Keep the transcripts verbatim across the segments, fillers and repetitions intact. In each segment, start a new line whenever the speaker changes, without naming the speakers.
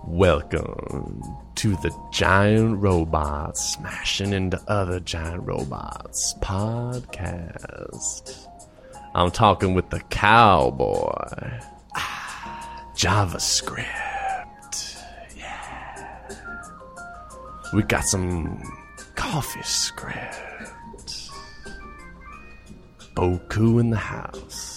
Welcome to the Giant Robots Smashing into Other Giant Robots podcast. I'm talking with the cowboy. Ah, JavaScript. Yeah. We got some coffee script. Boku in the house.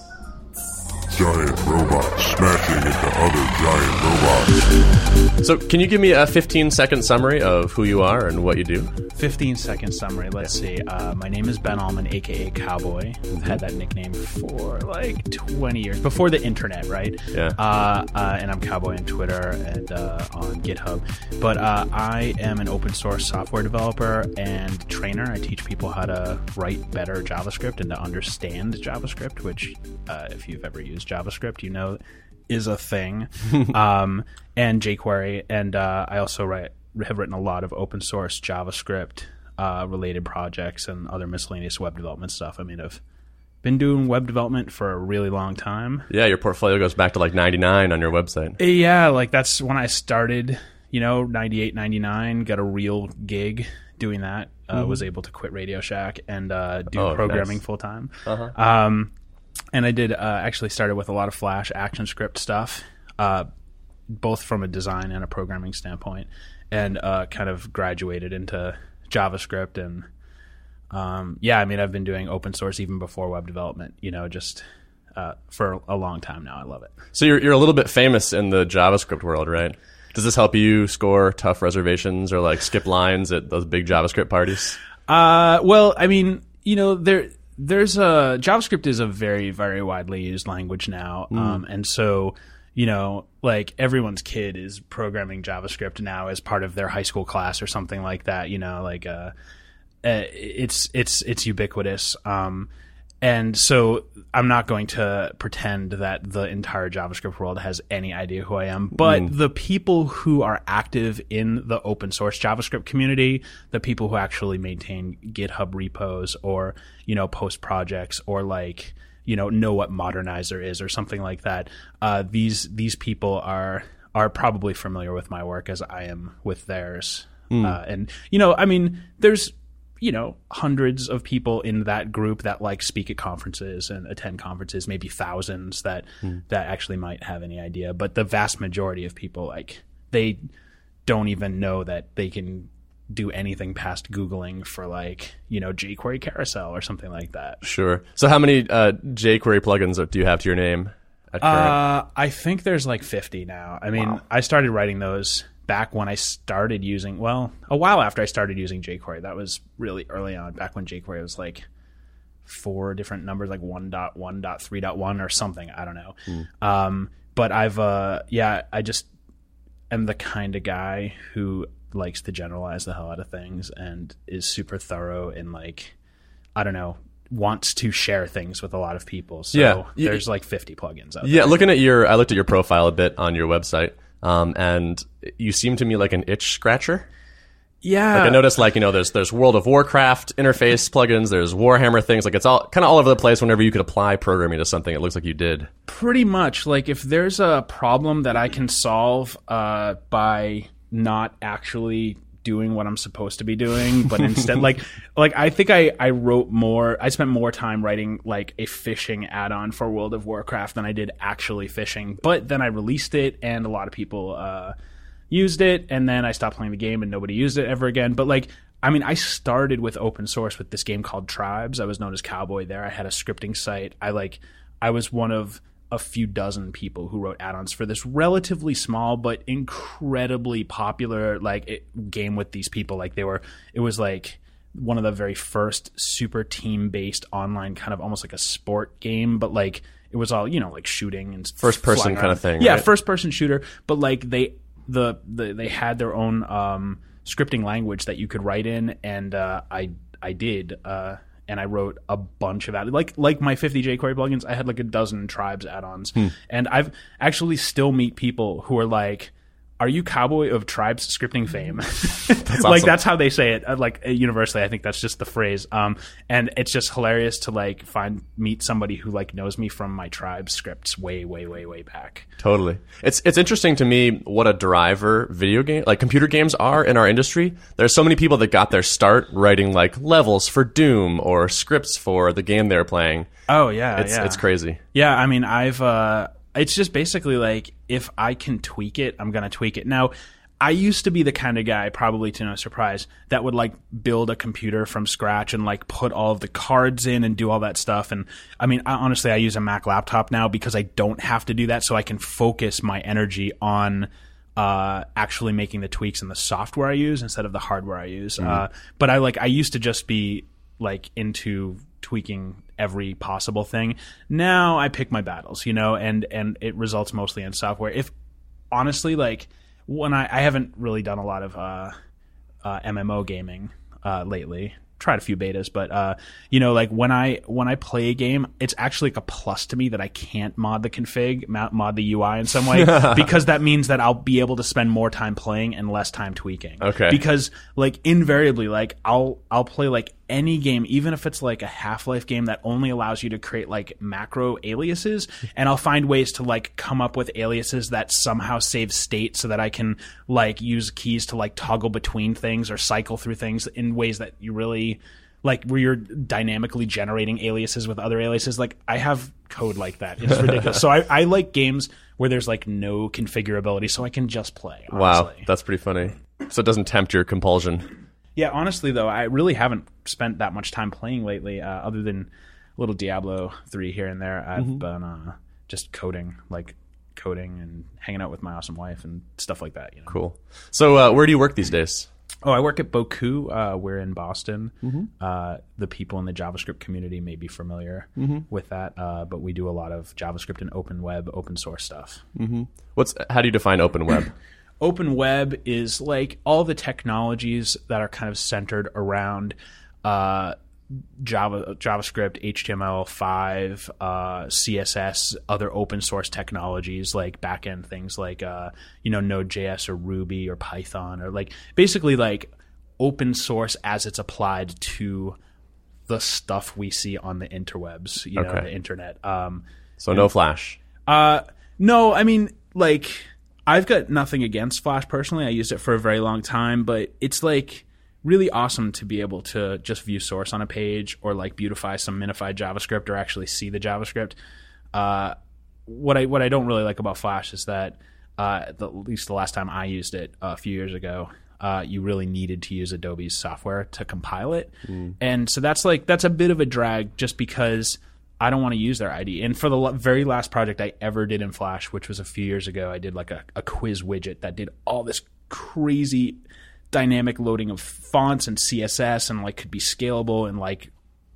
Giant robots smashing into other giant robots.
So, can you give me a fifteen second summary of who you are and what you do?
fifteen second summary. Let's see. Uh, my name is Ben Allman, aka Cowboy. I've had that nickname for like twenty years, before the internet, right?
Yeah.
Uh, uh, and I'm Cowboy on Twitter and uh, on GitHub. But uh, I am an open source software developer and trainer. I teach people how to write better JavaScript and to understand JavaScript, which, uh, if you've ever used JavaScript, you know, is a thing. um, and jQuery. And uh, I also write have written a lot of open source JavaScript uh, related projects and other miscellaneous web development stuff. I mean, I've been doing web development for a really long time.
Yeah, your portfolio goes back to like ninety-nine on your website.
Yeah, like that's when I started, you know, ninety-eight, ninety-nine, got a real gig doing that. Uh, mm-hmm. Was able to quit Radio Shack and uh, do
oh,
programming
nice.
full time.
Uh-huh.
Um, and I did uh, actually started with a lot of Flash ActionScript stuff, uh, both from a design and a programming standpoint, and uh, kind of graduated into JavaScript. And um, yeah, I mean, I've been doing open source even before web development, you know, just uh, for a long time now. I love it.
So you're you're a little bit famous in the JavaScript world, right? Does this help you score tough reservations or like skip lines at those big JavaScript parties?
Uh, well, I mean, you know, there there's a JavaScript is a very, very widely used language now. Mm. Um, and so, you know, like everyone's kid is programming JavaScript now as part of their high school class or something like that. You know, like uh, uh it's it's it's ubiquitous. Um, and so I'm not going to pretend that the entire JavaScript world has any idea who I am. But mm. the people who are active in the open source JavaScript community, the people who actually maintain GitHub repos or, you know, post projects or like, you know, know what Modernizer is or something like that. Uh, these these people are are probably familiar with my work as I am with theirs. Mm. Uh, and, you know, I mean, there's, you know, hundreds of people in that group that like speak at conferences and attend conferences, maybe thousands that mm. that actually might have any idea. But the vast majority of people, like, they don't even know that they can do anything past Googling for like, you know, jQuery carousel or something like that.
Sure. So how many uh, jQuery plugins do you have to your name at current?
Uh, I think there's like fifty now. I mean, wow. I started writing those back when I started using, well, a while after I started using jQuery. That was really early on, back when jQuery was like four different numbers, like one point one point three point one or something. I don't know. Mm. Um, but I've, uh, yeah, I just am the kind of guy who likes to generalize the hell out of things and is super thorough and like, I don't know, wants to share things with a lot of people. So
yeah.
there's like fifty plugins out
yeah,
there.
Looking at your, I looked at your profile a bit on your website. Um, and you seem to me like an itch scratcher.
Yeah.
Like I noticed, like, you know, there's there's World of Warcraft interface plugins, there's Warhammer things. Like it's all kind of all over the place whenever you could apply programming to something. It looks like you did.
Pretty much. Like if there's a problem that I can solve uh, by not actually doing what I'm supposed to be doing, but instead like like I think I, I wrote more I spent more time writing like a fishing add-on for World of Warcraft than I did actually fishing. But then I released it and a lot of people uh, used it, and then I stopped playing the game and nobody used it ever again. But like I mean I started with open source with this game called Tribes. I was known as Cowboy there. I had a scripting site. I like I was one of a few dozen people who wrote add-ons for this relatively small but incredibly popular like it, game with these people. Like they were, it was like one of the very first super team-based online kind of almost like a sport game, but like it was all, you know, like shooting and
first person kind of thing.
Yeah,
right?
first person shooter. But like they the, the they had their own um, scripting language that you could write in, and uh, I I did. Uh, And I wrote a bunch of add like like my fifty jQuery plugins. I had like a dozen Tribes add-ons, hmm. and I've actually still meet people who are like, are you cowboy of tribes scripting fame?
That's
like
awesome.
that's how they say it. Uh, Like uh, universally, I think that's just the phrase. Um, and it's just hilarious to like find meet somebody who like knows me from my tribe scripts way, way, way, way back.
Totally. It's it's interesting to me what a driver video game, like computer games are in our industry. There's so many people that got their start writing like levels for Doom or scripts for the game they're playing.
Oh yeah,
It's
yeah.
it's crazy.
Yeah, I mean, I've. Uh, it's just basically like if I can tweak it, I'm gonna tweak it. Now, I used to be the kind of guy, probably to no surprise, that would like build a computer from scratch and like put all of the cards in and do all that stuff. And I mean, I, honestly, I use a Mac laptop now because I don't have to do that, so I can focus my energy on uh, actually making the tweaks in the software I use instead of the hardware I use. Mm-hmm. Uh, but I like I used to just be like into tweaking every possible thing. Now I pick my battles, you know, and and it results mostly in software. If honestly, like when I, I haven't really done a lot of uh, uh, M M O gaming uh, lately. Tried a few betas, but uh, you know, like when I when I play a game, it's actually like a plus to me that I can't mod the config, mod the U I in some way, because that means that I'll be able to spend more time playing and less time tweaking.
Okay.
Because like invariably, like I'll I'll play like any game, even if it's like a Half-Life game that only allows you to create like macro aliases, and I'll find ways to like come up with aliases that somehow save state so that I can like use keys to like toggle between things or cycle through things in ways that you really like where you're dynamically generating aliases with other aliases. Like I have code like that. It's ridiculous. So I, I like games where there's like no configurability so I can just play. Honestly.
Wow, that's pretty funny. So it doesn't tempt your compulsion.
Yeah, honestly though, I really haven't spent that much time playing lately, uh, other than a little Diablo three here and there. I've mm-hmm. been uh, just coding, like coding and hanging out with my awesome wife and stuff like that. You know?
Cool. So uh, where do you work these days?
Oh, I work at Boku. Uh, we're in Boston.
Mm-hmm.
Uh, the people in the JavaScript community may be familiar
mm-hmm.
with that, uh, but we do a lot of JavaScript and open web, open source stuff.
Mm-hmm. What's how do you define open web?
Open web is like all the technologies that are kind of centered around uh, Java, JavaScript, H T M L five, uh, C S S, other open source technologies like backend things like uh, you know Node.js or Ruby or Python, or like basically like open source as it's applied to the stuff we see on the interwebs, you know,
okay.
the internet. Um,
so no Flash.
Uh, no, I mean like. I've got nothing against Flash personally. I used it for a very long time, but it's like really awesome to be able to just view source on a page or like beautify some minified JavaScript or actually see the JavaScript. Uh, what I what I don't really like about Flash is that uh, the, at least the last time I used it uh, a few years ago, uh, you really needed to use Adobe's software to compile it, mm. and so that's like that's a bit of a drag just because I don't want to use their I D E. And for the very last project I ever did in Flash, which was a few years ago, I did like a, a quiz widget that did all this crazy dynamic loading of fonts and C S S and like could be scalable and like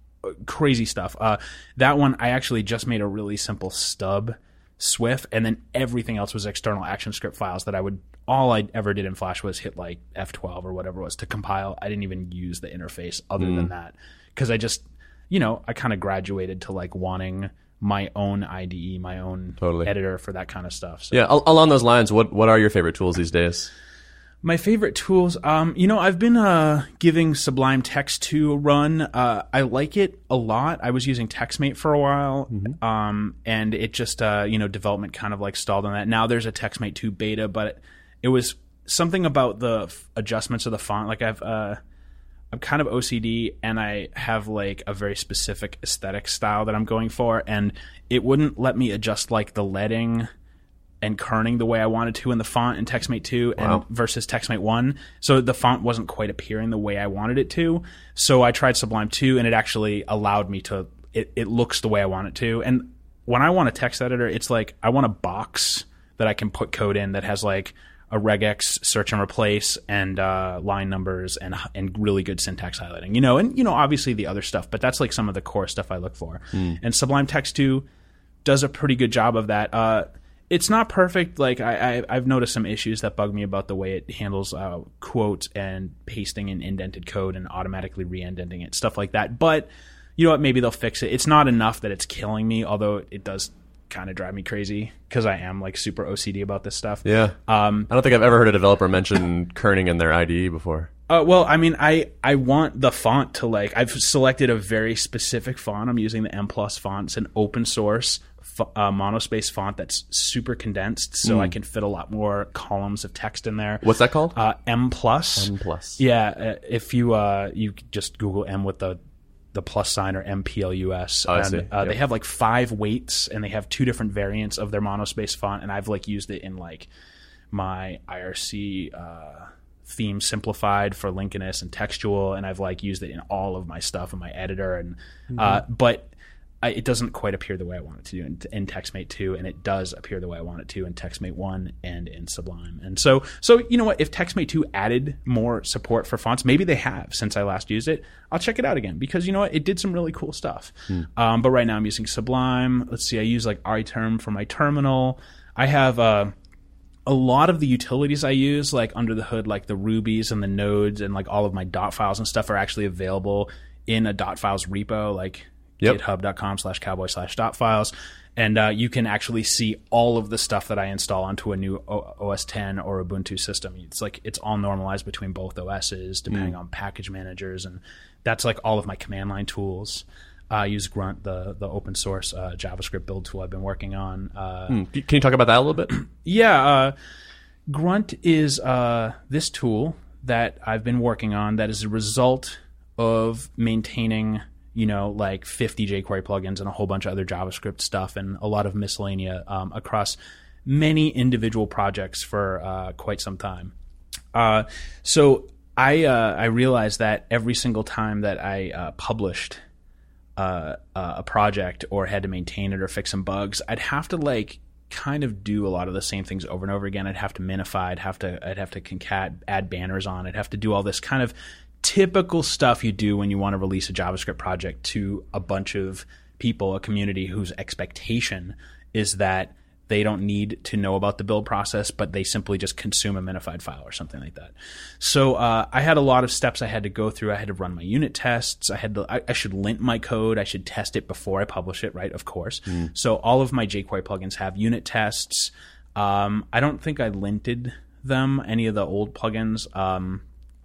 crazy stuff. Uh, that one, I actually just made a really simple stub Swift, and then everything else was external ActionScript files that I would, all I ever did in Flash was hit like F twelve or whatever it was to compile. I didn't even use the interface other mm. than that because I just... you know, I kind of graduated to like wanting my own I D E, my own
totally.
editor for that kind of stuff. So.
Yeah, al- along those lines, what what are your favorite tools these days?
My favorite tools, um, you know, I've been uh, giving Sublime Text two a run. Uh, I like it a lot. I was using TextMate for a while, mm-hmm. um, and it just, uh, you know, development kind of like stalled on that. Now there's a TextMate two beta, but it, it was something about the f- adjustments of the font. Like I've... Uh, I'm kind of O C D and I have like a very specific aesthetic style that I'm going for, and it wouldn't let me adjust like the leading and kerning the way I wanted to in the font in TextMate two
wow.
and versus TextMate one. So the font wasn't quite appearing the way I wanted it to. So I tried Sublime two and it actually allowed me to, it, it looks the way I want it to. And when I want a text editor, it's like I want a box that I can put code in that has like a regex search and replace and uh, line numbers and and really good syntax highlighting, you know, and you know obviously the other stuff, but that's like some of the core stuff I look for. Mm. And Sublime Text two does a pretty good job of that. Uh, it's not perfect. Like I, I I've noticed some issues that bug me about the way it handles uh, quotes and pasting in indented code and automatically re-indenting it, stuff like that. But you know what? Maybe they'll fix it. It's not enough that it's killing me, although it does kind of drive me crazy because I am like super O C D about this stuff.
Yeah.
Um,
I don't think I've ever heard a developer mention kerning in their I D E before.
Uh, well, I mean, I, I want the font to like, I've selected a very specific font. I'm using the M plus font. It's an open source uh, monospace font that's super condensed, so mm. I can fit a lot more columns of text in there.
What's that called?
Uh, M plus.
M plus.
Yeah. Uh, if you, uh, you just Google M with the, the plus sign or M P L U S.
Oh, I
and,
see.
Uh,
yep.
They have like five weights and they have two different variants of their monospace font. And I've like used it in like my I R C, uh, theme simplified for Lincolnist and textual, and I've like used it in all of my stuff in my editor, and mm-hmm. uh, but I, it doesn't quite appear the way I want it to do in, in TextMate two, and it does appear the way I want it to in TextMate one and in Sublime. And so, so you know what? If TextMate two added more support for fonts, maybe they have since I last used it, I'll check it out again because you know what? It did some really cool stuff. Mm. Um, but right now I'm using Sublime. Let's see, I use like iTerm for my terminal. I have uh, a lot of the utilities I use, like under the hood, like the Rubies and the nodes and like all of my dot files and stuff are actually available in a dot files repo, like yep. github.com slash cowboy slash dot files. And uh, you can actually see all of the stuff that I install onto a new o- O S ten or Ubuntu system. It's like it's all normalized between both O Ss depending mm. on package managers. And that's like all of my command line tools. Uh, I use Grunt, the the open source uh, JavaScript build tool I've been working on. Uh,
hmm. Can you talk about that a little bit?
Yeah. Uh, Grunt is uh, this tool that I've been working on that is a result of maintaining, you know, like fifty jQuery plugins and a whole bunch of other JavaScript stuff and a lot of miscellanea um, across many individual projects for uh, quite some time. Uh, so I uh, I realized that every single time that I uh, published Uh, uh, a project or had to maintain it or fix some bugs, I'd have to like kind of do a lot of the same things over and over again. I'd have to minify, I'd have to I'd have to concat, add banners on, I'd have to do all this kind of typical stuff you do when you want to release a JavaScript project to a bunch of people, a community whose expectation is that they don't need to know about the build process, but they simply just consume a minified file or something like that. So uh, I had a lot of steps I had to go through. I had to run my unit tests. I had to, I, I should lint my code. I should test it before I publish it, right? Of course. Mm. So all of my jQuery plugins have unit tests. Um, I don't think I linted them, any of the old plugins, um,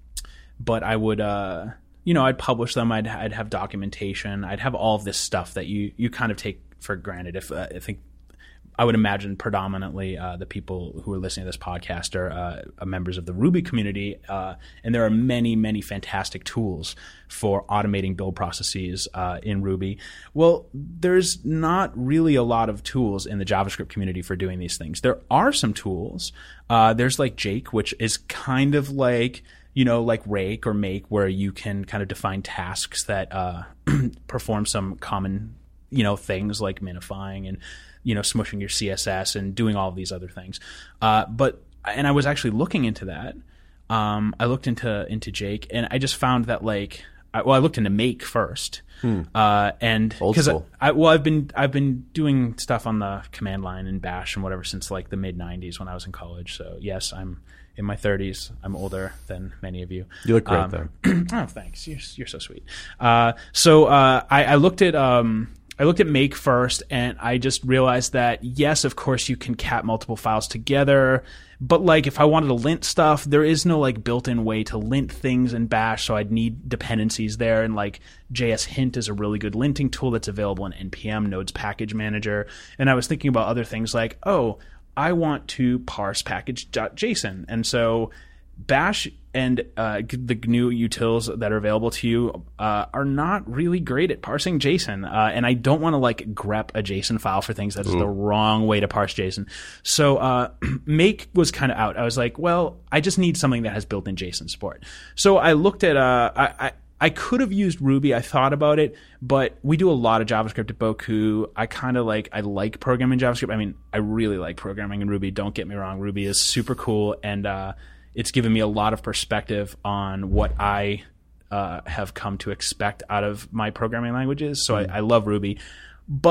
but I would, uh, you know, I'd publish them. I'd, I'd have documentation. I'd have all of this stuff that you you kind of take for granted. If uh, I think. I would imagine predominantly uh, the people who are listening to this podcast are uh, members of the Ruby community, uh, and there are many, many fantastic tools for automating build processes uh, in Ruby. Well, there's not really a lot of tools in the JavaScript community for doing these things. There are some tools. Uh, there's like Jake, which is kind of like, you know, like Rake or Make, where you can kind of define tasks that uh, perform some common, you know, things like minifying and you know, smushing your C S S and doing all of these other things. Uh, but, and I was actually looking into that. Um, I looked into, into Jake and I just found that like, I, well, I looked into Make first. Hmm. Uh, and cause I, I, well, I've been, I've been doing stuff on the command line and Bash and whatever since like the mid nineties when I was in college. So yes, I'm in my thirties. I'm older than many of you.
You look great
um,
there.
Oh, thanks. You're, you're so sweet. Uh, so, uh, I, I looked at, um, I looked at Make first, and I just realized that, yes, of course, you can cat multiple files together, but, like, if I wanted to lint stuff, there is no, like, built-in way to lint things in Bash, so I'd need dependencies there, and, like, J S Hint is a really good linting tool that's available in N P M, Node's package manager, and I was thinking about other things like, oh, I want to parse package.json, and so Bash and uh, the G N U utils that are available to you uh, are not really great at parsing JSON. Uh, and I don't want to like grep a JSON file for things. That's Ooh. the wrong way to parse JSON. So uh, Make was kind of out. I was like, well, I just need something that has built-in JSON support. So I looked at, uh, I, I, I could have used Ruby. I thought about it, but we do a lot of JavaScript at Boku. I kind of like, I like programming JavaScript. I mean, I really like programming in Ruby. Don't get me wrong. Ruby is super cool. And, uh, it's given me a lot of perspective on what I uh, have come to expect out of my programming languages. So mm. I, I love Ruby. But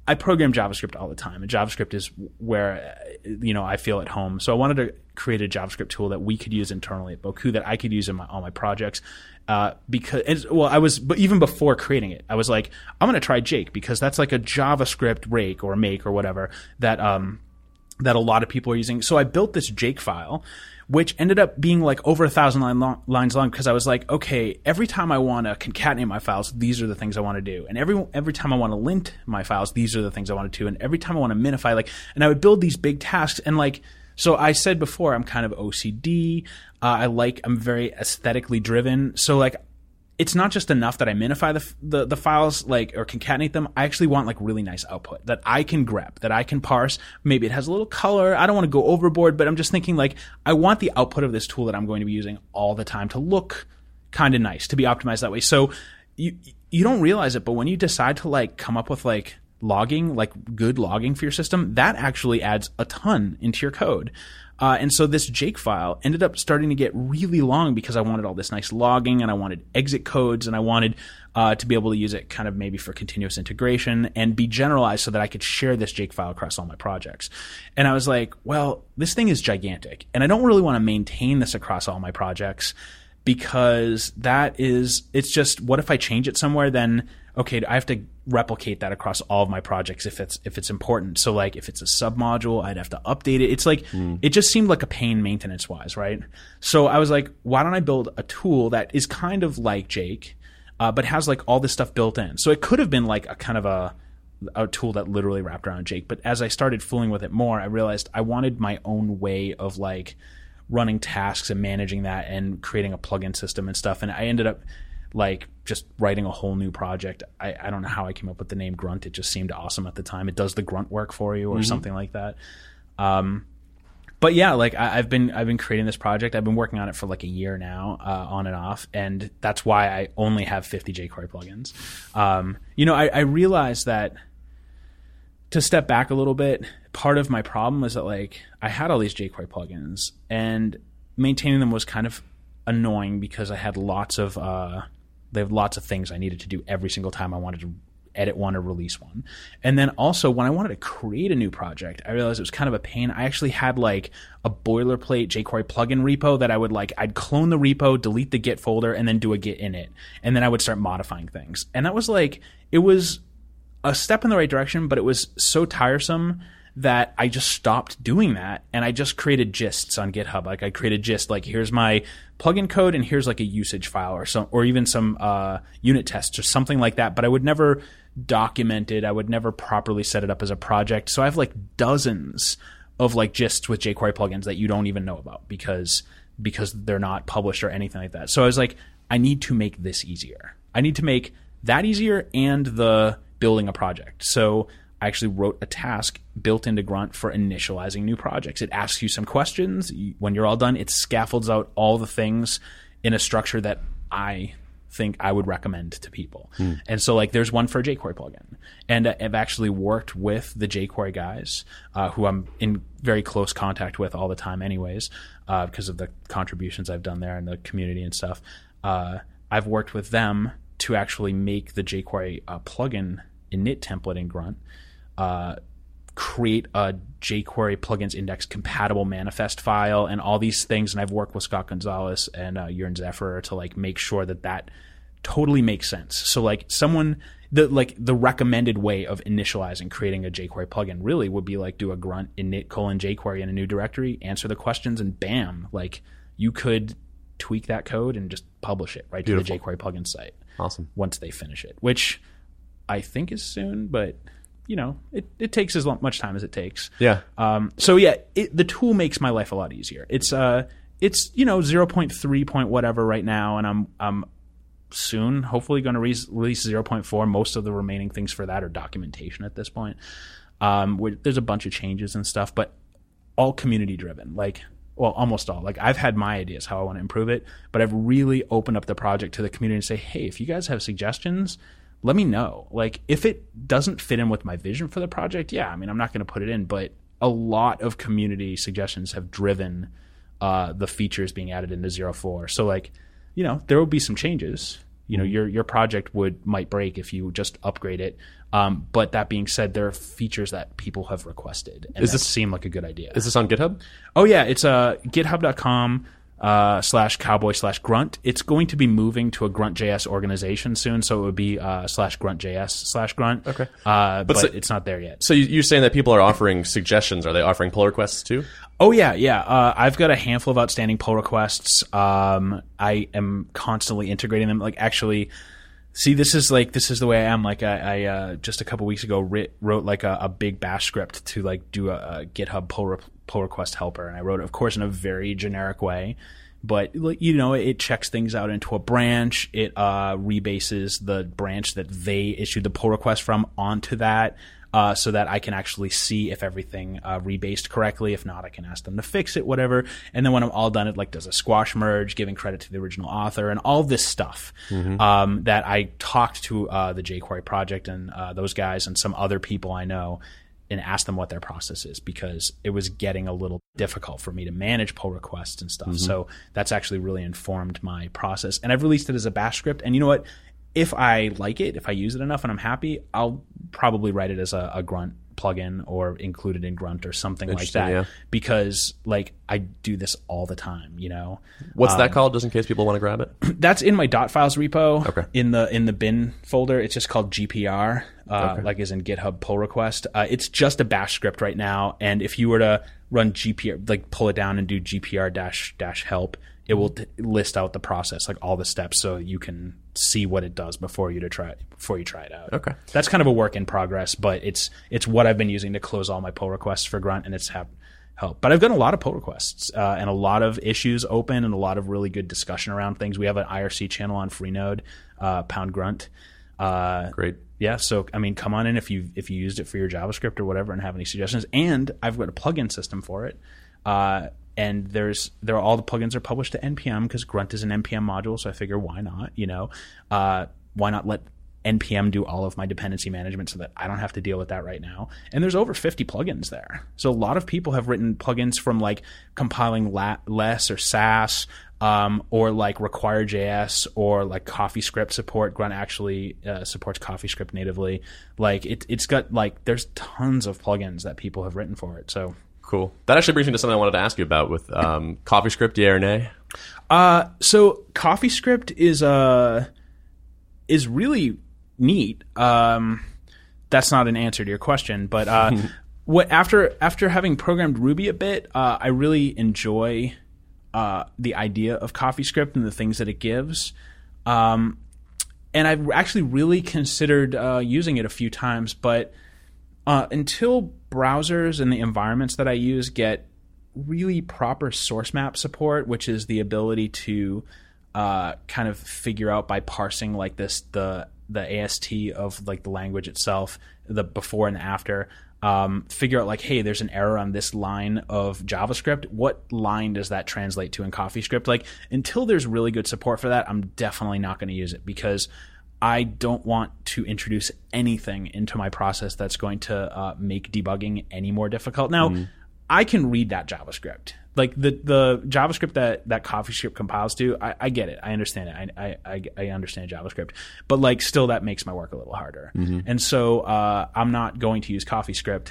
I program JavaScript all the time, and JavaScript is where, you know, I feel at home. So I wanted to create a JavaScript tool that we could use internally at Bocoup, that I could use in my, all my projects. Uh, because, and, well, I was, but even before creating it, I was like, I'm going to try Jake, because that's like a JavaScript rake or make or whatever that, um, that a lot of people are using. So I built this Jake file, which ended up being like over a thousand line long, lines long, because I was like, okay, every time I want to concatenate my files, these are the things I want to do. And every every time I want to lint my files, these are the things I want to do. And every time I want to minify, like, and I would build these big tasks. And like, so I said before, I'm kind of O C D. Uh, I like, I'm very aesthetically driven. So like, it's not just enough that I minify the, the the files, like, or concatenate them. I actually want like really nice output that I can grep, that I can parse. Maybe it has a little color. I don't want to go overboard, but I'm just thinking like, I want the output of this tool that I'm going to be using all the time to look kind of nice, to be optimized that way. So you you don't realize it, but when you decide to like come up with like logging, like good logging for your system, that actually adds a ton into your code. Uh, and so this Jake file ended up starting to get really long, because I wanted all this nice logging, and I wanted exit codes, and I wanted uh, to be able to use it kind of maybe for continuous integration and be generalized so that I could share this Jake file across all my projects. And I was like, well, this thing is gigantic, and I don't really want to maintain this across all my projects, because that is, it's just, what if I change it somewhere, then okay, I have to replicate that across all of my projects if it's if it's important. So like if it's a submodule, I'd have to update it. It's like mm. it just seemed like a pain maintenance wise, right? So I was like, why don't I build a tool that is kind of like Jake, uh, but has like all this stuff built in. So it could have been like a kind of a a tool that literally wrapped around Jake. But as I started fooling with it more, I realized I wanted my own way of like running tasks and managing that and creating a plugin system and stuff. And I ended up like just writing a whole new project. I, I don't know how I came up with the name Grunt. It just seemed awesome at the time. It does the grunt work for you or mm-hmm. something like that. Um, but yeah, like I, I've been I've been creating this project. I've been working on it for like a year now, uh, on and off, and that's why I only have fifty jQuery plugins. Um, you know, I, I realized that, to step back a little bit, part of my problem was that like I had all these jQuery plugins, and maintaining them was kind of annoying, because I had lots of uh, they have lots of things I needed to do every single time I wanted to edit one or release one. And then also when I wanted to create a new project, I realized it was kind of a pain. I actually had like a boilerplate jQuery plugin repo that I would like, I'd clone the repo, delete the Git folder, and then do a Git init. And then I would start modifying things. And that was like, it was a step in the right direction, but it was so tiresome that I just stopped doing that, and I just created gists on GitHub. Like I created gist, like here's my plugin code, and here's like a usage file, or some, or even some uh, unit tests or something like that. But I would never document it. I would never properly set it up as a project. So I have like dozens of like gists with jQuery plugins that you don't even know about, because because they're not published or anything like that. So I was like, I need to make this easier. I need to make that easier, and the building a project. So I actually wrote a task built into Grunt for initializing new projects. It asks you some questions. When you're all done, it scaffolds out all the things in a structure that I think I would recommend to people. Hmm. And so like there's one for a jQuery plugin. And I've actually worked with the jQuery guys, uh, who I'm in very close contact with all the time anyways, uh, because of the contributions I've done there and the community and stuff. Uh, I've worked with them to actually make the jQuery uh, plugin init template in Grunt, uh, create a jQuery plugins index compatible manifest file, and all these things. And I've worked with Scott Gonzalez and uh, Jörn Zephyr to like make sure that that totally makes sense. So like someone, the like the recommended way of initializing creating a jQuery plugin really would be like do a grunt init colon jQuery in a new directory, answer the questions, and bam, like you could tweak that code and just publish it right Beautiful. To the jQuery plugin site.
Awesome.
Once they finish it, which I think is soon, but you know, it, it takes as long, much time as it takes.
Yeah.
Um, so yeah, it, the tool makes my life a lot easier. It's uh, it's you know zero point three point whatever right now, and I'm I'm soon hopefully going to re- release zero point four. Most of the remaining things for that are documentation at this point. Um, where there's a bunch of changes and stuff, but all community driven. Like, well, almost all. Like I've had my ideas how I want to improve it, but I've really opened up the project to the community and say, hey, if you guys have suggestions, let me know. Like if it doesn't fit in with my vision for the project, yeah, I mean, I'm not going to put it in, but a lot of community suggestions have driven uh, the features being added into zero point four. So like, you know, there will be some changes. You know, your your project would might break if you just upgrade it. Um, but that being said, there are features that people have requested, and
Is
that
this-
seem like a good idea.
Is this on GitHub?
Oh yeah, it's uh, github.com uh, slash cowboy slash grunt. It's going to be moving to a Grunt.js organization soon, so it would be uh, slash Grunt.js slash grunt.
Okay.
Uh, but
so-
it's not there yet.
So you- you're saying that people are offering suggestions. Are they offering pull requests too?
Oh yeah, yeah. Uh, I've got a handful of outstanding pull requests. Um, I am constantly integrating them. Like actually, see, this is like this is the way I am. Like I, I uh, just a couple weeks ago writ, wrote like a, a big bash script to like do a, a GitHub pull re- pull request helper, and I wrote it, of course, in a very generic way. But you know, it checks things out into a branch. It uh, rebases the branch that they issued the pull request from onto that. Uh, so that I can actually see if everything uh, rebased correctly. If not, I can ask them to fix it, whatever. And then when I'm all done, it like does a squash merge, giving credit to the original author, and all this stuff
Mm-hmm.
um, that I talked to uh, the jQuery project and uh, those guys and some other people I know and asked them what their process is, because it was getting a little difficult for me to manage pull requests and stuff.
Mm-hmm.
So that's actually really informed my process. And I've released it as a bash script. And you know what? If I like it, if I use it enough and I'm happy, I'll probably write it as a, a Grunt plugin or include it in Grunt or something like
Interesting,
that.
yeah.
Because like I do this all the time, you know.
What's
Um,
that called, just in case people want to grab it?
That's in my .files repo.
Okay.
In the in the bin folder, it's just called G P R, uh, like as in GitHub pull request. Uh, it's just a bash script right now, and if you were to run G P R, like pull it down and do G P R dash dash help, it will t- list out the process, like all the steps, so you can see what it does before you to try it, before you try it out.
Okay.
That's kind of a work in progress, but it's it's what I've been using to close all my pull requests for Grunt, and it's have help. But I've gotten a lot of pull requests uh, and a lot of issues open and a lot of really good discussion around things. We have an I R C channel on Freenode, uh, Pound Grunt. Uh,
Great.
yeah, so I mean, come on in if you if you used it for your JavaScript or whatever and have any suggestions. And I've got a plugin system for it. Uh, and there's there are all the plugins are published to N P M because Grunt is an N P M module, so I figure why not, you know? Uh, why not let N P M do all of my dependency management so that I don't have to deal with that right now? And there's over fifty plugins there. So a lot of people have written plugins from like compiling la- less or Sass, um, or like Require.js or like CoffeeScript support. Grunt actually uh, supports CoffeeScript natively. Like it, it's got like there's tons of plugins that people have written for it. So
Cool. That actually brings me to something I wanted to ask you about with um, CoffeeScript, yay or nay?
Uh, so CoffeeScript is uh is really neat. Um, that's not an answer to your question, but uh, what after after having programmed Ruby a bit, uh, I really enjoy uh, the idea of CoffeeScript and the things that it gives. Um, and I've actually really considered uh, using it a few times, but uh, until browsers and the environments that I use get really proper source map support, which is the ability to uh, kind of figure out by parsing like this the the A S T of like the language itself, the before and after, um, figure out like, hey, there's an error on this line of JavaScript. What line does that translate to in CoffeeScript? Like until there's really good support for that, I'm definitely not going to use it because I don't want to introduce anything into my process that's going to uh, make debugging any more difficult. Now, mm. I can read that JavaScript. Like the, the JavaScript that, that CoffeeScript compiles to, I, I get it. I understand it. I, I, I understand JavaScript. But like still that makes my work a little harder. Mm-hmm. And so uh, I'm not going to use CoffeeScript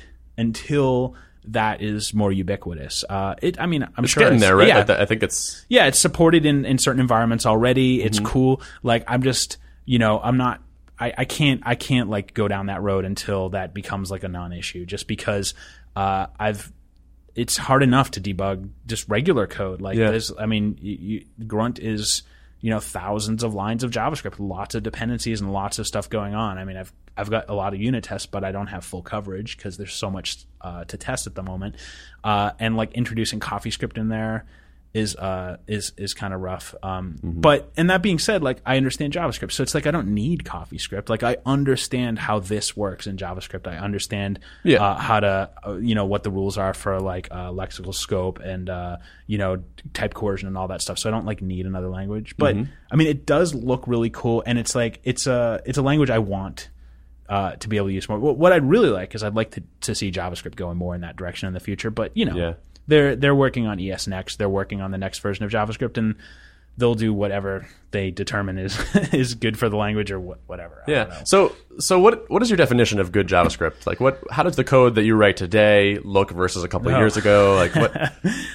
until that is more ubiquitous. Uh, it, I mean, I'm
it's
sure
getting
it's,
there, right?
Yeah,
I, I think it's...
Yeah, it's supported in, in certain environments already. It's mm-hmm. cool. Like I'm just... You know, I'm not. I, I can't. I can't like go down that road until that becomes like a non-issue. Just because uh, I've. It's hard enough to debug just regular code like
yeah.
this. I mean, you, you, Grunt is you know thousands of lines of JavaScript, lots of dependencies, and lots of stuff going on. I mean, I've I've got a lot of unit tests, but I don't have full coverage because there's so much uh, to test at the moment. Uh, and like introducing CoffeeScript in there is uh is is kind of rough. Um mm-hmm. But and that being said, like I understand JavaScript, so it's like I don't need CoffeeScript. Like I understand how this works in JavaScript. I understand
yeah.
uh, how to uh, you know what the rules are for like uh, lexical scope and uh you know type coercion and all that stuff. So I don't like need another language. But mm-hmm. I mean, it does look really cool, and it's like it's a it's a language I want uh to be able to use more. What I'd really like is I'd like to to see JavaScript going more in that direction in the future. But you know.
Yeah.
They're they're working on E S Next. They're working on the next version of JavaScript, and they'll do whatever they determine is is good for the language or what, whatever. I don't know.
Yeah. So so what what is your definition of good JavaScript? Like what how does the code that you write today look versus a couple of
Oh.
years ago? Like what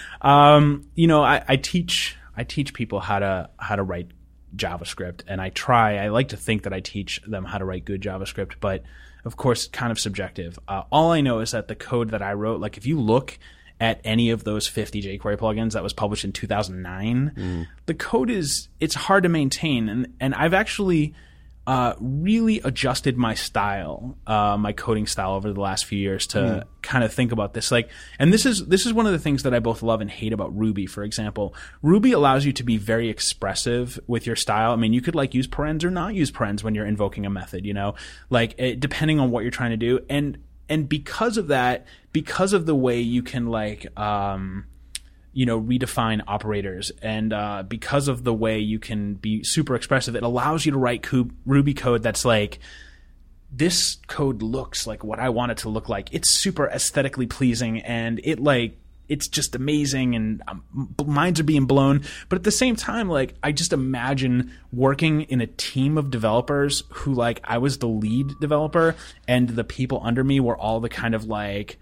Um, you know, I, I teach I teach people how to how to write JavaScript, and I try. I like to think that I teach them how to write good JavaScript, but of course, kind of subjective. Uh, all I know is that the code that I wrote, like if you look at any of those fifty jQuery plugins that was published in two thousand nine, mm. the code is it's hard to maintain, and and I've actually uh, really adjusted my style, uh, my coding style over the last few years to mm. kind of think about this. Like, and this is this is one of the things that I both love and hate about Ruby. For example, Ruby allows you to be very expressive with your style. I mean, you could like use parens or not use parens when you're invoking a method. You know, like it, depending on what you're trying to do, and and because of that, because of the way you can like. Um, you know, redefine operators. And uh, because of the way you can be super expressive, it allows you to write co- Ruby code that's like, this code looks like what I want it to look like. It's super aesthetically pleasing, and it like, it's just amazing, and um, minds are being blown. But at the same time, like, I just imagine working in a team of developers who, like, I was the lead developer, and the people under me were all the kind of like,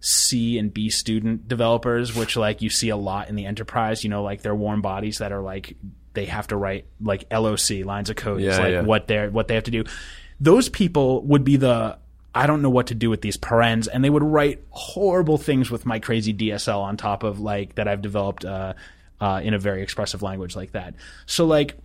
C and B student developers, which like you see a lot in the enterprise, you know, like they're warm bodies that are like, they have to write like L O C, lines of code,
yeah,
is like
yeah.
what they're, what they have to do. Those people would be the, I don't know what to do with these parens, and they would write horrible things with my crazy D S L on top of like that I've developed uh, uh, in a very expressive language like that. So like,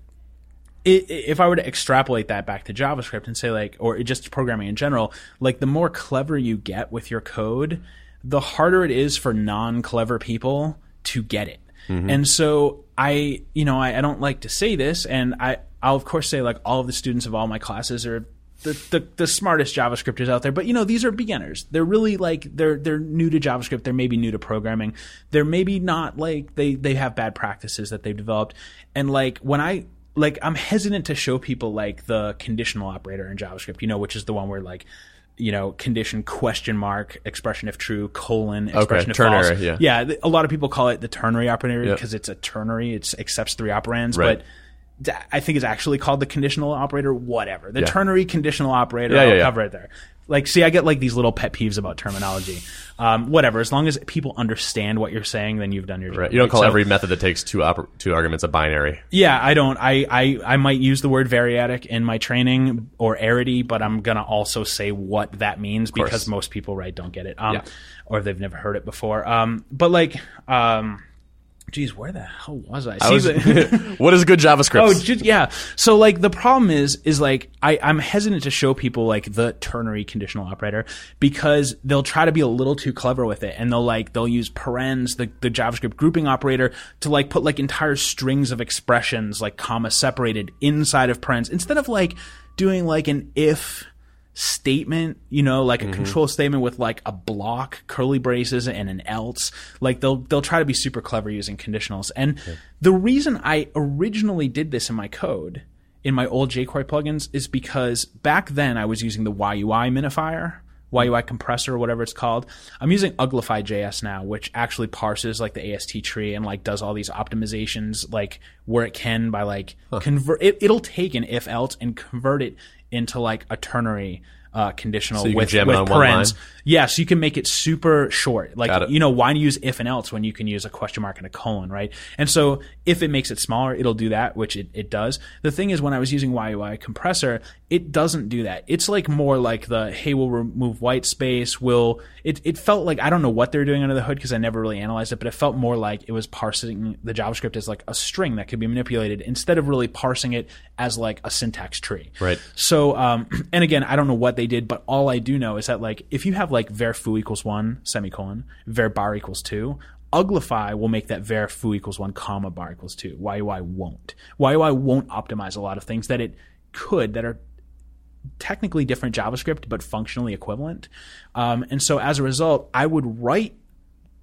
if I were to extrapolate that back to JavaScript and say like, or just programming in general, like the more clever you get with your code, the harder it is for non-clever people to get it. Mm-hmm. And so I, you know, I, I don't like to say this, and I, I'll of course say like all of the students of all my classes are the, the, the smartest JavaScripters out there, but you know, these are beginners. They're really like, they're, they're new to JavaScript. They're maybe new to programming. They're maybe not like, they, they have bad practices that they've developed. And like when I, like I'm hesitant to show people like the conditional operator in JavaScript, you know, which is the one where like, you know, condition question mark, expression if true, colon, expression
okay,
if
ternary,
false.
Yeah.
yeah, th- a lot of people call it the ternary operator
yep.
because it's a ternary, it accepts three operands,
right.
but d- I think it's actually called the conditional operator, whatever. The
yeah.
ternary conditional operator,
yeah,
I'll
yeah, yeah.
cover it there. Like, see, I get like these little pet peeves about terminology. Um, whatever, as long as people understand what you're saying, then you've done your job.
Right. You don't call
so,
every method that takes two oper- two arguments a binary.
Yeah, I don't. I, I, I might use the word variadic in my training or arity, but I'm going to also say what that means because most people, right, don't get it. Um,
yeah.
Or they've never heard it before. Um, but like, um, geez, where the hell was I?
I
See
was,
the-
what is good JavaScript?
Oh, just, yeah. So like the problem is, is like I, I'm hesitant to show people like the ternary conditional operator because they'll try to be a little too clever with it, and they'll like they'll use parens, the, the JavaScript grouping operator, to like put like entire strings of expressions like comma separated inside of parens instead of like doing like an if statement, you know, like a mm-hmm. control statement with like a block, curly braces, and an else. Like they'll they'll try to be super clever using conditionals. And okay. the reason I originally did this in my code in my old jQuery plugins is because back then I was using the Y U I minifier, Y U I compressor, or whatever it's called. I'm using Uglify J S now, which actually parses like the A S T tree and like does all these optimizations like where it can by like huh. convert it, it'll take an if else and convert it into like a ternary uh, conditional
so
with, with parens. Yeah, so you can make it super short. Like, you know, why use if and else when you can use a question mark and a colon, right? And so if it makes it smaller, it'll do that, which it, it does. The thing is, when I was using Y U I compressor, it doesn't do that. It's like more like the, hey, we'll remove white space. We'll, it, it felt like, I don't know what they're doing under the hood because I never really analyzed it, but it felt more like it was parsing the JavaScript as like a string that could be manipulated instead of really parsing it as like a syntax tree.
Right.
So, um, and again, I don't know what they did, but all I do know is that like, if you have like var foo equals one, semicolon, var bar equals two, Uglify will make that var foo equals one, comma, bar equals two. Y U I won't. Y U I won't optimize a lot of things that it could that are technically different JavaScript, but functionally equivalent. Um, and so as a result, I would write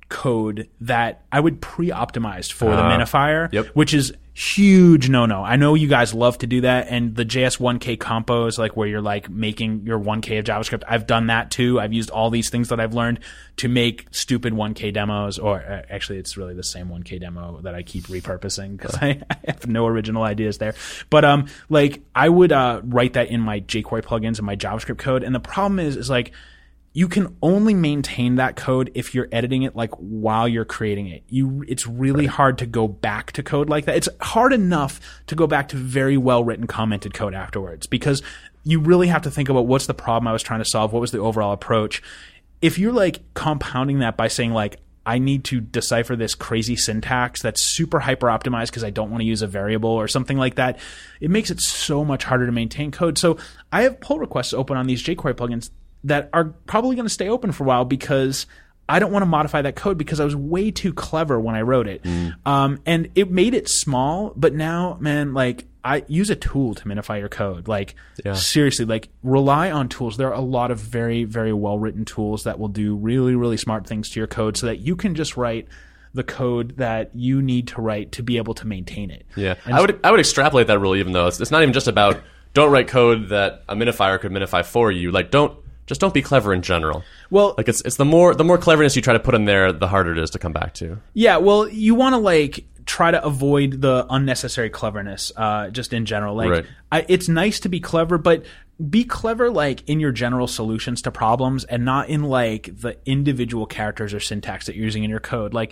code that I would pre-optimize for the
Uh,
minifier,
yep.
which is huge no-no. I know you guys love to do that, and the J S one K compos, like where you're like making your one K of JavaScript, I've done that too. I've used all these things that I've learned to make stupid one K demos, or uh, actually it's really the same one K demo that I keep repurposing because I, I have no original ideas there. But um, like I would uh, write that in my jQuery plugins and my JavaScript code, and the problem is, is like you can only maintain that code if you're editing it like while you're creating it. You, it's really right. hard to go back to code like that. It's hard enough to go back to very well written commented code afterwards, because you really have to think about what's the problem I was trying to solve, what was the overall approach. If you're like compounding that by saying like, I need to decipher this crazy syntax that's super hyper optimized because I don't want to use a variable or something like that, it makes it so much harder to maintain code. So I have pull requests open on these jQuery plugins that are probably going to stay open for a while because I don't want to modify that code because I was way too clever when I wrote it. Mm. Um, and it made it small, but now, man, like I use a tool to minify your code. Like yeah. seriously, like rely on tools. There are a lot of very, very well written tools that will do really, really smart things to your code so that you can just write the code that you need to write to be able to maintain it.
Yeah. And I would, I would extrapolate that rule, even though it's, it's not even just about don't write code that a minifier could minify for you. Like don't, Just don't be clever in general. Well, like it's it's the more the more cleverness you try to put in there, the harder it is to come back to.
Yeah, well, you want to like try to avoid the unnecessary cleverness, uh, just in general. Like,
right.
I, it's nice to be clever, but be clever like in your general solutions to problems, and not in like the individual characters or syntax that you're using in your code. Like,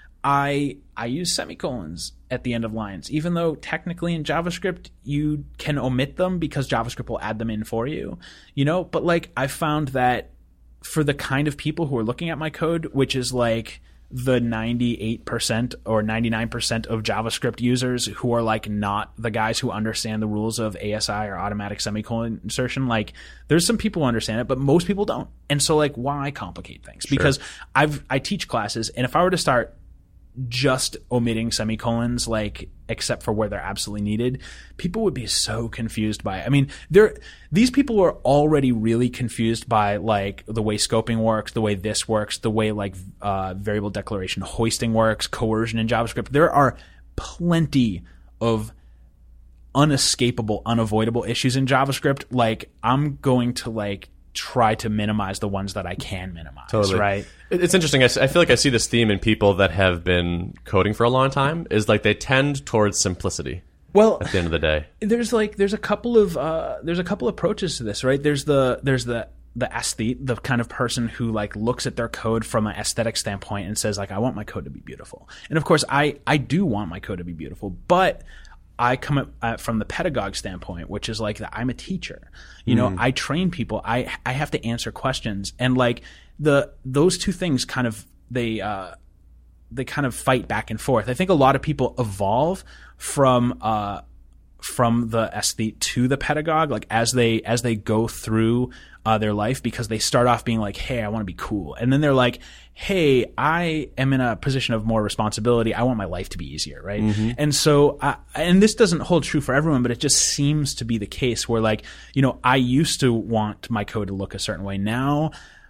I I use semicolons at the end of lines, even though technically in JavaScript you can omit them because JavaScript will add them in for you, you know. But like I found that for the kind of people who are looking at my code, which is like the ninety-eight percent or ninety-nine percent of JavaScript users who are like not the guys who understand the rules of A S I or automatic semicolon insertion, like there's some people who understand it, but most people don't. And so like why complicate things?
Sure.
Because I've I teach classes, and if I were to start just omitting semicolons, like except for where they're absolutely needed, people would be so confused by it. I mean, they're these people are already really confused by like the way scoping works, the way this works, the way like uh, variable declaration hoisting works, coercion in JavaScript. There are plenty of unescapable, unavoidable issues in JavaScript. Like I'm going to like try to minimize the ones that I can minimize.
Totally.
Right.
It's interesting. I, I feel like I see this theme in people that have been coding for a long time is like they tend towards simplicity.
Well,
at the end of the day,
there's like there's a couple of uh, there's a couple approaches to this, right? There's the there's the the aesthete, the kind of person who like looks at their code from an aesthetic standpoint and says like, I want my code to be beautiful. And of course, I I do want my code to be beautiful, but I come at, uh, from the pedagogue standpoint, which is like that I'm a teacher. You know, mm. I train people. I I have to answer questions, and like the those two things kind of they uh, they kind of fight back and forth. I think a lot of people evolve from uh, from the aesthete to the pedagogue, like as they as they go through uh, their life, because they start off being like, hey, I want to be cool, and then they're like, hey, I am in a position of more responsibility. I want my life to be easier, right? Mm-hmm. And so, uh, and this doesn't hold true for everyone, but it just seems to be the case where, like, you know, I used to want my code to look a certain way. Now,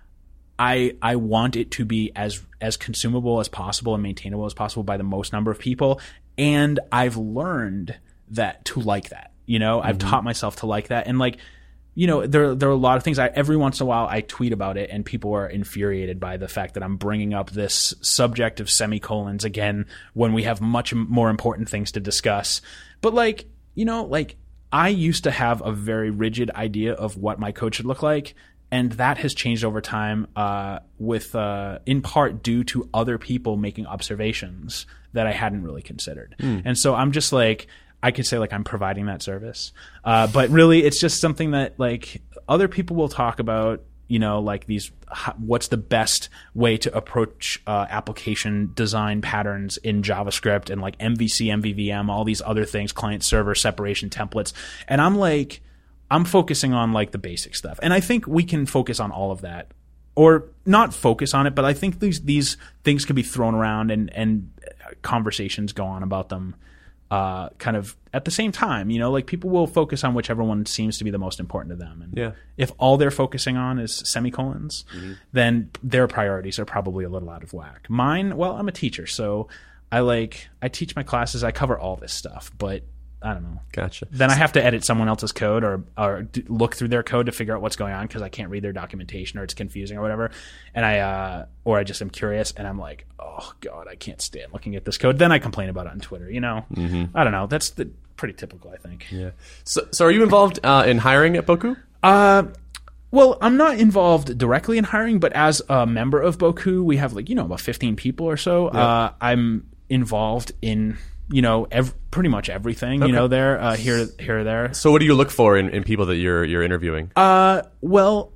I I want it to be as as consumable as possible and maintainable as possible by the most number of people. And I've learned that to like that. You know, mm-hmm. I've taught myself to like that, and like. You know, there there are a lot of things. I, every once in a while, I tweet about it, and people are infuriated by the fact that I'm bringing up this subject of semicolons again when we have much more important things to discuss. But like, you know, like I used to have a very rigid idea of what my code should look like, and that has changed over time, uh, with uh, in part due to other people making observations that I hadn't really considered. Mm. And so I'm just like. I could say like I'm providing that service, uh, but really it's just something that like other people will talk about, you know, like these, what's the best way to approach uh, application design patterns in JavaScript and like M V C, M V V M, all these other things, client server separation templates. And I'm like, I'm focusing on like the basic stuff. And I think we can focus on all of that, or not focus on it, but I think these, these things can be thrown around and, and conversations go on about them uh, kind of at the same time. You know, like people will focus on whichever one seems to be the most important to them. And
Yeah.
if all they're focusing on is semicolons,
Mm-hmm.
then their priorities are probably a little out of whack. Mine, well, I'm a teacher, so I like I teach my classes. I cover all this stuff, but I don't know.
Gotcha.
Then I have to edit someone else's code or or d- look through their code to figure out what's going on because I can't read their documentation or it's confusing or whatever. And I uh, or I just am curious and I'm like, oh god, I can't stand looking at this code. Then I complain about it on Twitter. You know, mm-hmm. I don't know. That's the pretty typical, I think.
Yeah. So, so are you involved uh, in hiring at Boku?
Uh, well, I'm not involved directly in hiring, but as a member of Boku, we have like you know about fifteen people or so.
Yeah.
Uh, I'm involved in. You know, ev- pretty much everything.
Okay.
You know, there, uh, here, here, or there.
So, what do you look for in, in people that you're you're interviewing?
Uh, well,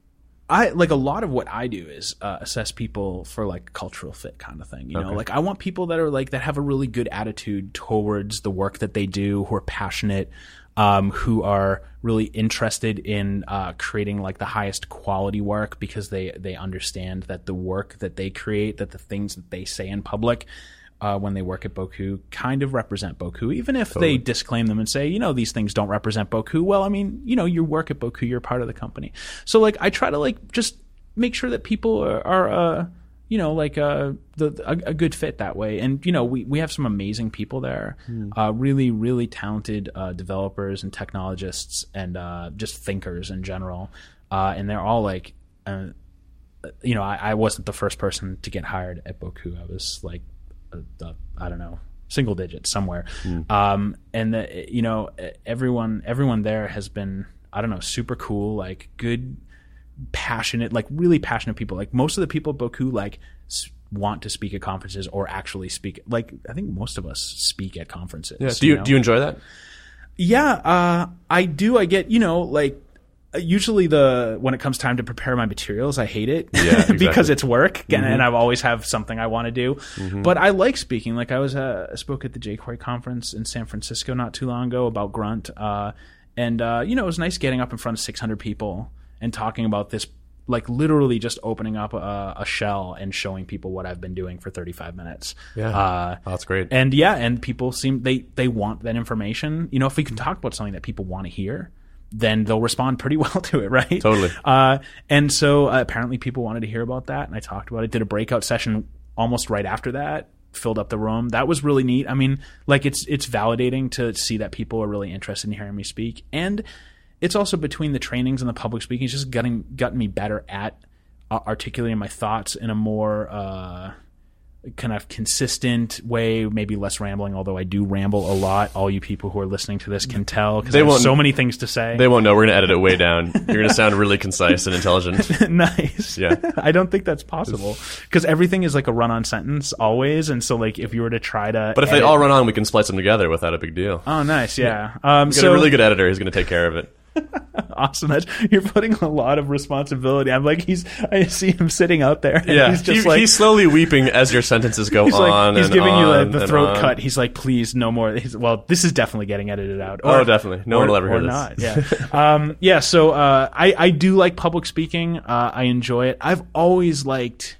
I like a lot of what I do is uh, assess people for like cultural fit kind of thing. You know,
Okay.
like I want people that are like that have a really good attitude towards the work that they do, who are passionate, um, who are really interested in uh, creating like the highest quality work because they they understand that the work that they create, that the things that they say in public. Uh, when they work at Boku, kind of represent Boku, even if
Totally.
they disclaim them and say, you know, these things don't represent Boku. Well, I mean, you know, you work at Boku, you're part of the company. So, like, I try to like just make sure that people are, are uh, you know, like uh, the a, a good fit that way. And you know, we we have some amazing people there,
Hmm.
uh, really, really talented uh, developers and technologists and uh, just thinkers in general. Uh, and they're all like, uh, you know, I, I wasn't the first person to get hired at Boku. I was like. The, I don't know, single digits somewhere.
Mm.
Um, and the, you know, everyone, everyone there has been, I don't know, super cool, like good, passionate, like really passionate people. Like most of the people at Boku, like s- want to speak at conferences or actually speak. Like I think most of us speak at conferences.
Yeah. Do you,
know?
do you enjoy that?
Yeah, uh, I do. I get, you know, like usually the when it comes time to prepare my materials, I hate it
Yeah, exactly.
because it's work and,
Mm-hmm.
and I always have something I want to do.
Mm-hmm.
But I like speaking. Like I was uh, I spoke at the jQuery conference in San Francisco not too long ago about Grunt, uh, and uh, you know it was nice getting up in front of six hundred people and talking about this. Like literally just opening up a, a shell and showing people what I've been doing for thirty-five minutes.
Yeah.
Uh,
Oh, that's great.
and yeah, and people seem they they want that information. You know, if we can talk about something that people want to hear, then they'll respond pretty well to it, right?
Totally.
Uh, and so uh, apparently people wanted to hear about that, and I talked about it. Did a breakout session almost right after that. Filled up the room. That was really neat. I mean, like it's it's validating to see that people are really interested in hearing me speak, and it's also between the trainings and the public speaking. It's just getting gotten me better at uh, articulating my thoughts in a more uh, kind of consistent way, maybe less rambling, although I do ramble a lot. All you people who are listening to this can tell because
They
I have
won't-
so many things to say.
They won't know. We're going to edit it way down. You're going to sound really concise and intelligent.
Nice.
Yeah.
I don't think that's possible because everything is like a run-on sentence always, and so like if you were to try to,
But if they
edit-
all run on, we can splice them together without a big deal.
oh, nice, yeah. Um,
Get
so
a really good editor who's going to take care of it.
awesome. That's, you're putting a lot of responsibility. I'm like he's. I see him sitting out there. And
Yeah,
he's just
he-
like
he's slowly weeping as your sentences go
he's like
on.
he's
and
giving you
on
the, the
and
throat
on.
cut. He's like, please, no more. He's, well, this is definitely getting edited out.
Oh, definitely. No
or,
one will ever hear
or
this.
not. Yeah, um, yeah. So uh, I I do like public speaking. Uh, I enjoy it. I've always liked.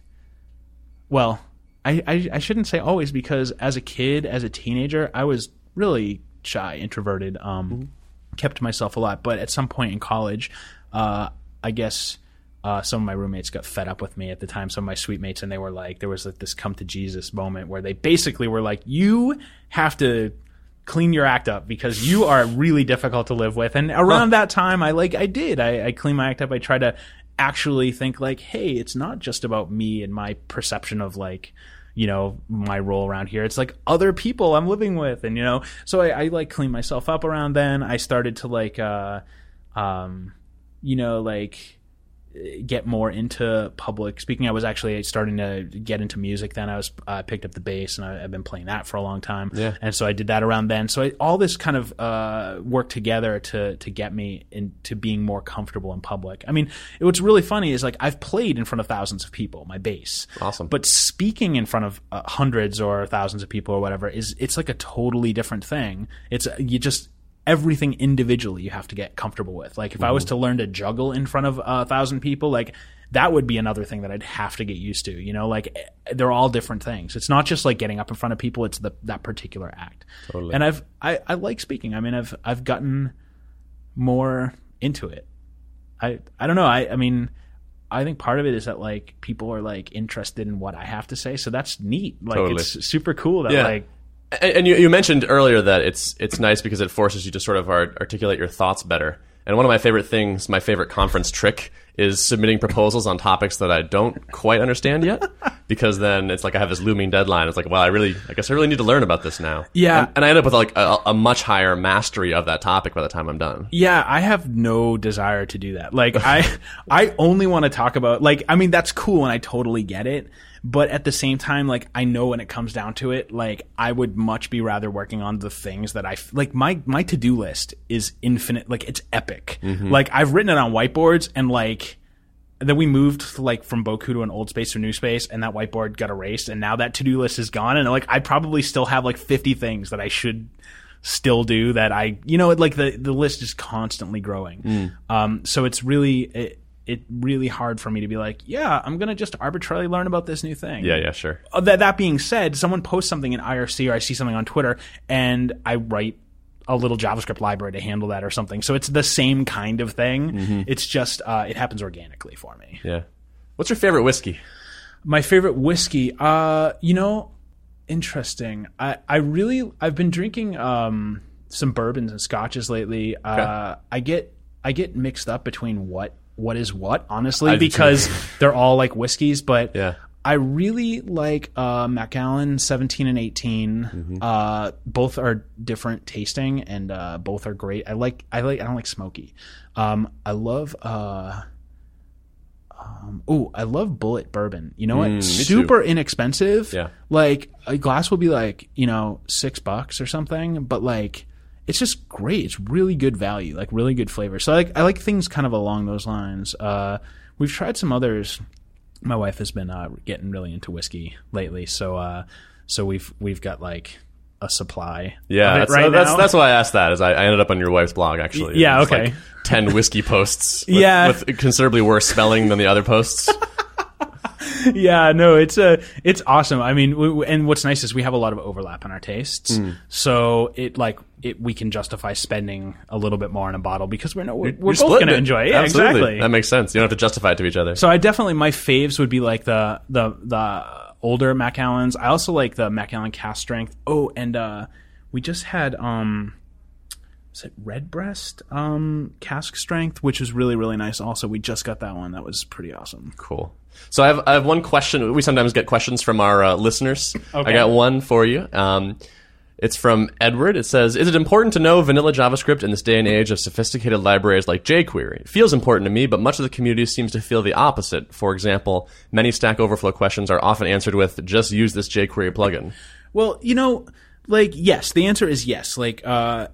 Well, I, I I shouldn't say always because as a kid, as a teenager, I was really shy, introverted. Um,
Mm-hmm.
kept to myself a lot. But at some point in college, uh, I guess. Uh, some of my roommates got fed up with me at the time, some of my suite mates, and they were like, there was like this come to Jesus moment where they basically were like, you have to clean your act up because you are really difficult to live with. And around that time, I like, I did, I, I cleaned my act up. I tried to actually think like, hey, it's not just about me and my perception of like, you know, my role around here. It's like other people I'm living with. And, you know, so I, I like cleaned myself up around then. I started to like, uh, um, you know, like, get more into public speaking. I was actually starting to get into music then. I was uh, picked up the bass and I, I've been playing that for a long time.
Yeah.
And so I did that around then. So I, all this kind of uh, worked together to to get me into being more comfortable in public. I mean, what's really funny is like I've played in front of thousands of people, my bass.
Awesome.
But speaking in front of uh, hundreds or thousands of people or whatever is it's like a totally different thing. It's you just everything individually you have to get comfortable with. Like if mm-hmm. I was to learn to juggle in front of a thousand people, like that would be another thing that I'd have to get used to, you know, like they're all different things. It's not just like getting up in front of people. It's the, that particular act.
Totally.
And I've, I, I like speaking. I mean, I've, I've gotten more into it. I, I don't know. I, I mean, I think part of it is that like people are like interested in what I have to say. So that's neat. Like
Totally.
It's super cool that
yeah.
like,
and, and you, you mentioned earlier that it's, it's nice because it forces you to sort of art- articulate your thoughts better. And one of my favorite things, my favorite conference trick, is submitting proposals on topics that I don't quite understand yet, because then it's like I have this looming deadline. It's like, well, I really, I guess I really need to learn about this now.
Yeah.
And, and I end up with like a, a much higher mastery of that topic by the time I'm done.
Yeah, I have no desire to do that. Like I, I only want to talk about like, I mean, that's cool and I totally get it. But at the same time, like, I know when it comes down to it, like, I would much be rather working on the things that I, like, my, my to-do list is infinite. Like, it's epic. Mm-hmm. Like, I've written it on whiteboards and, like, then we moved, like, from Boku to an old space to a new space and that whiteboard got erased and now that to-do list is gone. And, like, I probably still have, like, fifty things that I should still do that I, you know, like, the, the list is constantly growing. Mm. Um, so it's really... It, It's really hard for me to be like, yeah, I'm going to just arbitrarily learn about this new thing.
Yeah, yeah, sure.
Uh, that, that being said, someone posts something in I R C or I see something on Twitter and I write a little JavaScript library to handle that or something. So it's the same kind of thing. Mm-hmm. It's just, uh, it happens organically for me.
Yeah. What's your favorite whiskey?
My favorite whiskey? Uh, you know, interesting. I, I really, I've been drinking um, some bourbons and scotches lately. Uh, okay. I get, I get mixed up between what, what is what, honestly, because they're all like whiskeys, but
yeah.
I really like uh, Macallan seventeen and eighteen. Mm-hmm. Uh, both are different tasting and uh, both are great. I like, I like, I don't like smoky. Um, I love, uh, um, oh, I love Bullet bourbon. You know what?
Mm,
Super too. inexpensive.
Yeah.
Like a glass will be like, you know, six bucks or something, but like, it's just great. It's really good value, like really good flavor. So I like I like things kind of along those lines. Uh, we've tried some others. My wife has been uh, getting really into whiskey lately, so uh, so we've we've got like a supply.
Yeah,
of it
that's,
right
uh, that's
now.
that's why I asked that. Is I, I ended up on your wife's blog actually.
Yeah,
it's
okay.
Like ten whiskey posts. With,
yeah,
with considerably worse spelling than the other posts.
Yeah, no, it's a, it's awesome. I mean, we, and what's nice is we have a lot of overlap in our tastes, mm. so it like it we can justify spending a little bit more in a bottle because we're no, we're, we're both going to enjoy it. Yeah,
Absolutely.
exactly.
That makes sense. You don't have to justify it to each other.
So I definitely my faves would be like the the the older Macallans. I also like the Macallan Cask Strength. Oh, and uh, we just had um. Is it Redbreast um, Cask Strength, which is really, really nice. Also, we just got that one. That was pretty awesome.
Cool. So I have I have one question. We sometimes get questions from our uh, listeners.
Okay.
I got one for you. Um, it's from Edward. It says, is it important to know vanilla JavaScript in this day and age of sophisticated libraries like jQuery? It feels important to me, but much of the community seems to feel the opposite. For example, many Stack Overflow questions are often answered with, just use this jQuery plugin.
Well, you know, like, yes. The answer is yes. Like, uh,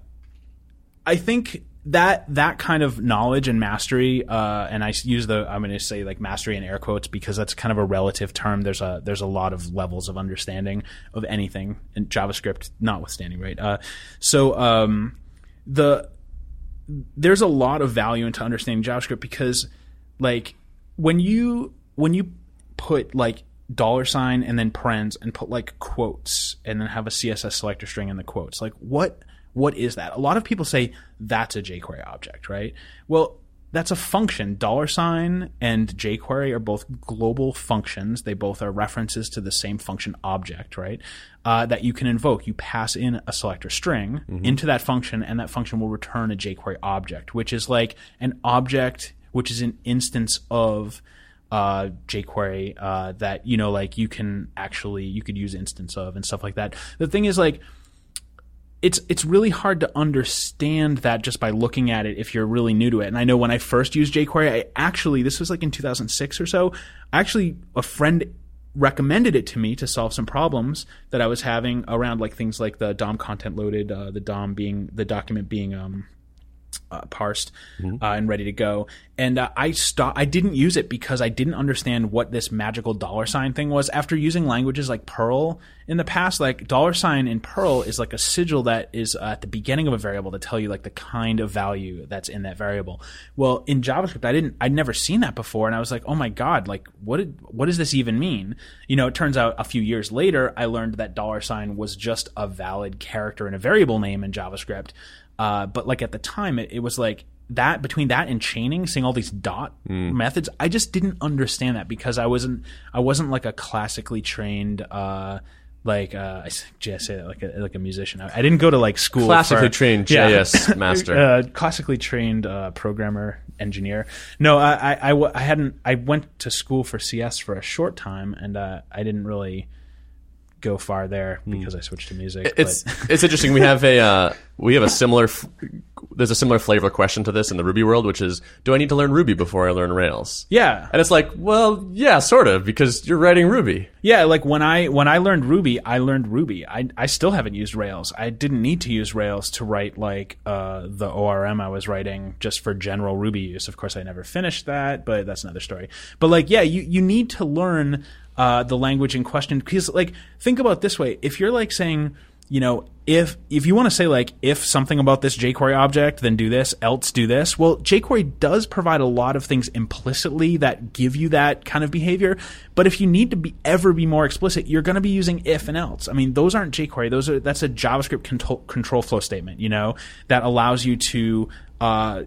I think that that kind of knowledge and mastery, uh, and I use the I'm going to say like mastery in air quotes because that's kind of a relative term. There's a there's a lot of levels of understanding of anything, and JavaScript notwithstanding, right? Uh, so um, the there's a lot of value into understanding JavaScript because, like, when you when you put like dollar sign and then parens and put like quotes and then have a C S S selector string in the quotes, like what. What is that? A lot of people say that's a jQuery object, right? Well, that's a function. Dollar sign and jQuery are both global functions. They both are references to the same function object, right? Uh, that you can invoke. You pass in a selector string mm-hmm. into that function, and that function will return a jQuery object, which is like an object, which is an instance of uh, jQuery uh, that, you know, like you can actually, you could use instance of and stuff like that. The thing is like, It's it's really hard to understand that just by looking at it if you're really new to it. And I know when I first used jQuery, I actually, this was like in two thousand six or so, actually a friend recommended it to me to solve some problems that I was having around like things like the D O M content loaded, uh, the D O M being, the document being um, uh, parsed mm-hmm. uh, and ready to go. And uh, I stopped. I didn't use it because I didn't understand what this magical dollar sign thing was. After using languages like Perl in the past, like dollar sign in Perl is like a sigil that is uh, at the beginning of a variable to tell you like the kind of value that's in that variable. Well, in JavaScript, I didn't. I'd never seen that before, and I was like, oh my god, like what did what does this even mean? You know, it turns out a few years later, I learned that dollar sign was just a valid character in a variable name in JavaScript. Uh, but like at the time, it, it was like. That between that and chaining, seeing all these dot mm. methods, I just didn't understand that because I wasn't I wasn't like a classically trained uh, like uh, I just say that like a like a musician. I, I didn't go to like school.
Classically
for,
trained J S yeah. master.
uh, classically trained uh, programmer engineer. No, I, I, I, I hadn't. I went to school for C S for a short time, and uh, I didn't really go far there because mm. I switched to music.
It's it's interesting. We have a uh, we have a similar. F- there's a similar flavor question to this in the Ruby world, which is, do I need to learn Ruby before I learn Rails?
Yeah,
and it's like, well, yeah, sort of, because you're writing Ruby.
Yeah, like when I when I learned Ruby, I learned Ruby. I I still haven't used Rails. I didn't need to use Rails to write like uh, the O R M I was writing just for general Ruby use. Of course, I never finished that, but that's another story. But like, yeah, you you need to learn. Uh, the language in question, because like think about it this way: if you're like saying, you know, if if you want to say like if something about this jQuery object, then do this, else do this. Well, jQuery does provide a lot of things implicitly that give you that kind of behavior. But if you need to be ever be more explicit, you're going to be using if and else. I mean, those aren't jQuery; those are that's a JavaScript control, control flow statement, you know, that allows you to. Uh,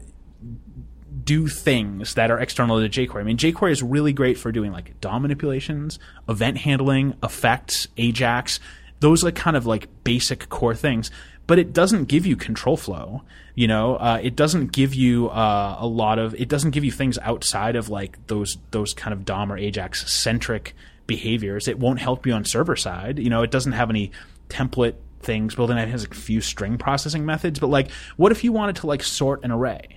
do things that are external to jQuery. I mean, jQuery is really great for doing like D O M manipulations, event handling, effects, Ajax. Those are kind of like basic core things, but it doesn't give you control flow. You know, uh, it doesn't give you uh, a lot of. It doesn't give you things outside of like those those kind of D O M or Ajax centric behaviors. It won't help you on server side. You know, it doesn't have any template things built in. It has a few string processing methods, but like, what if you wanted to like sort an array?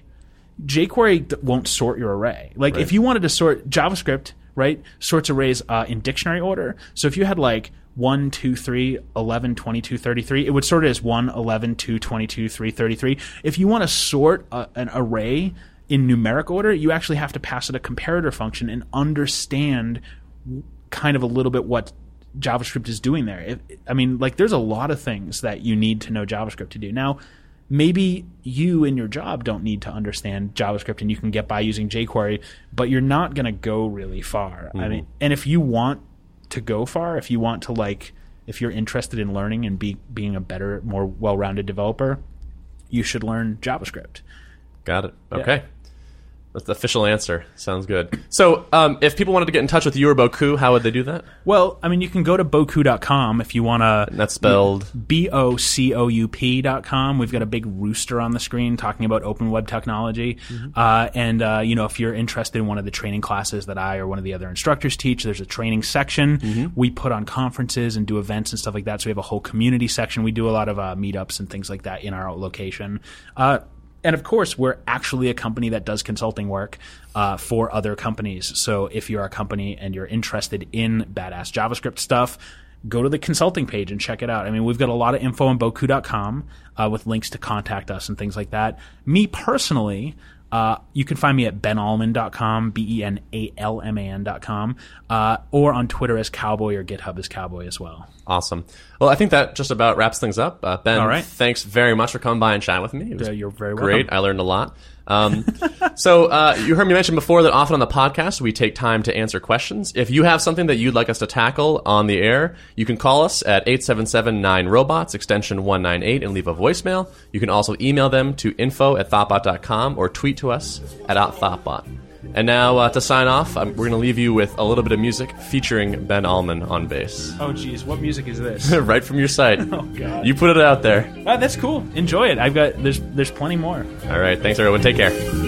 jQuery won't sort your array. Like right. if you wanted to sort JavaScript, right, sorts arrays uh, in dictionary order. So if you had like one, two, three, eleven, twenty-two, thirty-three, it would sort it as one, eleven, two, twenty-two, three, thirty-three. If you want to sort a, an array in numeric order, you actually have to pass it a comparator function and understand kind of a little bit what JavaScript is doing there. If, I mean, like there's a lot of things that you need to know JavaScript to do. Now, maybe you in your job don't need to understand JavaScript and you can get by using jQuery, but you're not going to go really far. Mm-hmm. I mean, and if you want to go far, if you want to like, if you're interested in learning and be, being a better, more well-rounded developer, you should learn JavaScript.
Got it. Okay. Yeah. That's the official answer. Sounds good. So um, if people wanted to get in touch with you or Bocoup, how would they do that?
Well, I mean, you can go to bocoup dot com if you want to.
That's spelled?
B O C O U P dot com. We've got a big rooster on the screen talking about open web technology. Mm-hmm. Uh, and, uh, you know, if you're interested in one of the training classes that I or one of the other instructors teach, there's a training section. Mm-hmm. We put on conferences and do events and stuff like that. So we have a whole community section. We do a lot of uh, meetups and things like that in our location. Uh And of course, we're actually a company that does consulting work uh, for other companies. So if you're a company and you're interested in badass JavaScript stuff, go to the consulting page and check it out. I mean, we've got a lot of info on bocoup dot com uh, with links to contact us and things like that. Me personally, uh, you can find me at ben alman dot com, B E N A L M A N dot com, uh, or on Twitter as Cowboy or GitHub as Cowboy as well.
Awesome. Well, I think that just about wraps things up. Uh, Ben,
All right.
thanks very much for coming by and chatting with me. It was
uh, you're very
great.
welcome.
I learned a lot. Um, so uh, you heard me mention before that often on the podcast we take time to answer questions. If you have something that you'd like us to tackle on the air, you can call us at eight seven seven nine robots, extension one nine eight, and leave a voicemail. You can also email them to info at thoughtbot dot com or tweet to us at thoughtbot. And now, uh, to sign off, um, we're going to leave you with a little bit of music featuring Ben Alman on bass.
Oh, geez. What music is this?
Right from your site.
Oh, God.
You put it out there.
Oh, that's cool. Enjoy it. I've got, there's, there's plenty more.
All right. Thanks, everyone. Take care.